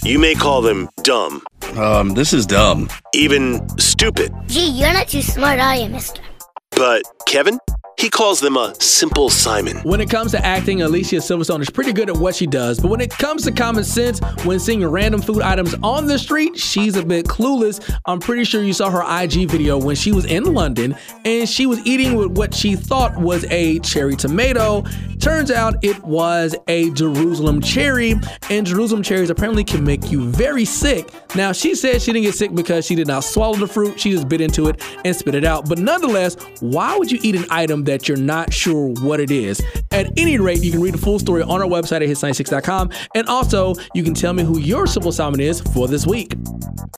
You may call them dumb. This is dumb. Even stupid. Gee, you're not too smart, are you, mister? But Kevin, he calls them a simple Simon. When it comes to acting, Alicia Silverstone is pretty good at what she does, but when it comes to common sense, when seeing random food items on the street, she's a bit clueless. I'm pretty sure you saw her IG video when she was in London and she was eating with what she thought was a cherry tomato. Turns out it was a Jerusalem cherry, and Jerusalem cherries apparently can make you very sick. Now, she said she didn't get sick because she did not swallow the fruit. She just bit into it and spit it out. But nonetheless, why would you eat an item that you're not sure what it is? At any rate, you can read the full story on our website at hits96.com. And also, you can tell me who your Simple Simon is for this week.